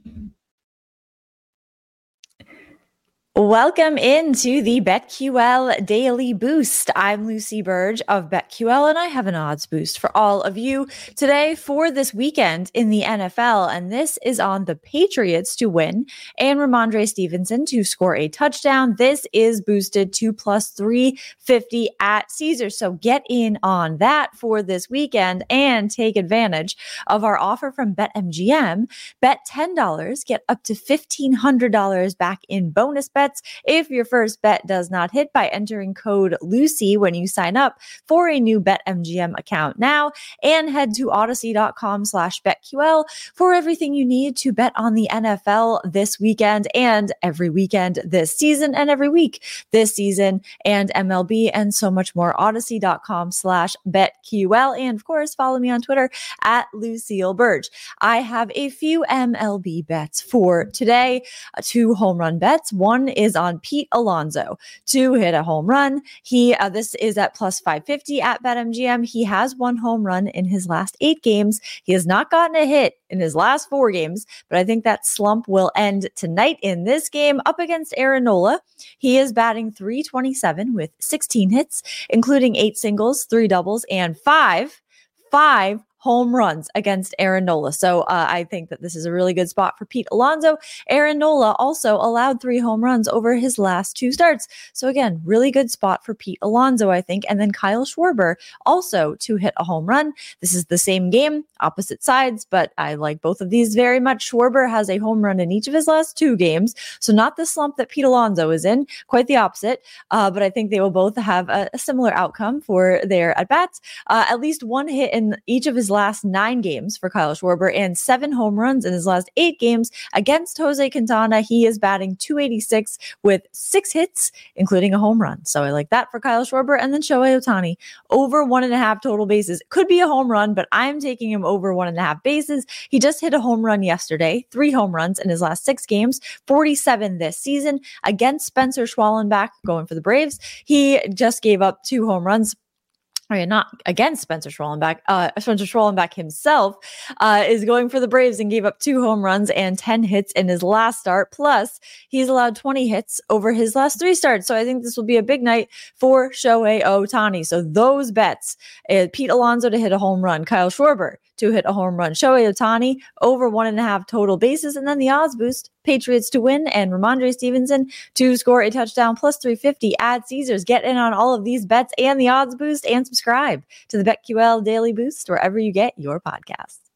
Welcome into the BetQL Daily Boost. I'm Lucy Burge of BetQL, and I have an odds boost for all of you today for this weekend in the NFL. And this is on the Patriots to win and Ramondre Stevenson to score a touchdown. This is boosted to plus 350 at Caesars. So get in on that for this weekend and take advantage of our offer from BetMGM. Bet $10, get up to $1,500 back in bonus bets if your first bet does not hit by entering code Lucy when you sign up for a new BetMGM account now, and head to odyssey.com/BetQL for everything you need to bet on the NFL this weekend and every weekend this season and every week this season and MLB and so much more. Odyssey.com/BetQL. And of course, follow me on Twitter at Lucille Burge. I have a few MLB bets for today, 2 home run bets. One is on Pete Alonso to hit a home run. This is at plus 550 at BetMGM. He has 1 home run in his last 8 games. He has not gotten a hit in his last 4 games, but I think that slump will end tonight in this game up against Aaron Nola. He is batting .327 with 16 hits, including 8 singles, 3 doubles, and 5 home runs against Aaron Nola. So I think that this is a really good spot for Pete Alonso. Aaron Nola also allowed 3 home runs over his last 2 starts. So again, really good spot for Pete Alonso, I think. And then Kyle Schwarber also to hit a home run. This is the same game, opposite sides, but I like both of these very much. Schwarber has a home run in each of his last 2 games. So not the slump that Pete Alonso is in, quite the opposite. But I think they will both have a similar outcome for their at-bats. At least 1 hit in each of his last 9 games for Kyle Schwarber and 7 home runs in his last 8 games against Jose Quintana. He is batting .286 with 6 hits, including a home run. So I like that for Kyle Schwarber. And then Shohei Ohtani over 1.5 total bases. Could be a home run, but I'm taking him over 1.5 bases. He just hit a home run yesterday, 3 home runs in his last 6 games, 47 this season against Spencer Schwallenbach going for the Braves. He just gave up 2 home runs. Not against Spencer Schwallenbach. Spencer Schwallenbach himself is going for the Braves and gave up 2 home runs and 10 hits in his last start. Plus, he's allowed 20 hits over his last 3 starts. So I think this will be a big night for Shohei Ohtani. So those bets, Pete Alonso to hit a home run, Kyle Schwarber to hit a home run, Shohei Ohtani over 1.5 total bases, and then the odds boost, Patriots to win and Ramondre Stevenson to score a touchdown plus 350 at Caesars. Get in on all of these bets and the odds boost and subscribe to the BetQL Daily Boost wherever you get your podcasts.